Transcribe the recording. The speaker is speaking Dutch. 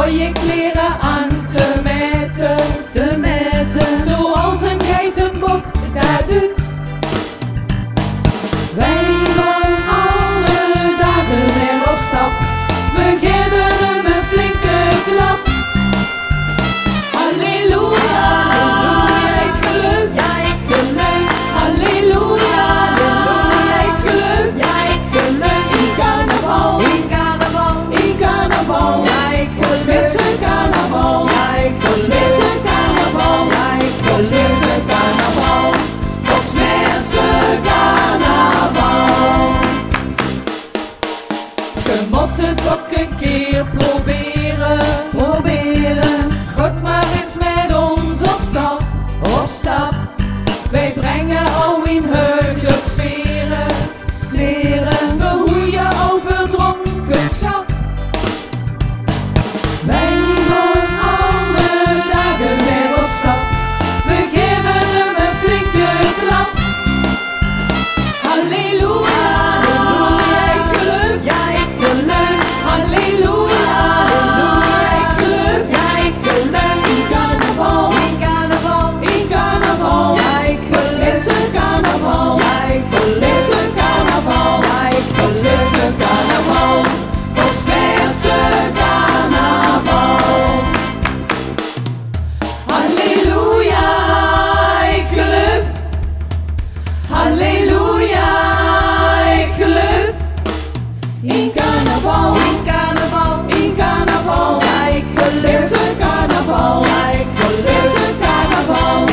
mooie kleren aan te meten, zoals een geitenbok dat doet. Wij gaan alle dagen weer op stap, we geven hem een flinke klap. Halleluja, halleluja, ik geloof, ja ik geloof. Halleluja, halleluja, ik geloof, ja ik geloof. In carnaval, in carnaval, in carnaval, ja ik geloof. Spitse carnaval, ja ik geloof. Spitse carnaval, ja ik geloof. Spitse carnaval, Boksmeerse carnaval. Je moet het ook een keer proberen, God maar eens met ons op stap. Wij brengen al in heugelijke sferen, behoeien over dronkenschap. Wij gaan alle dagen weer op stap, we geven hem een flinke klap. Halleluja, halleluja, ik geloof, ja ik geloof. Halleluja, halleluja, ik geloof, ja ik geloof. In carnaval, in carnaval, in carnaval, ja ik geloof. Spitse carnaval, ja ik geloof. Spitse carnaval, ja ik geloof. Spitse carnaval, Boksmeerse carnaval. Halleluja, ik geloof. Halleluja, ik geloof. In carnaval, in carnaval, in carnaval, ja ik geloof. Spitse carnaval, ja ik geloof. Spitse carnaval.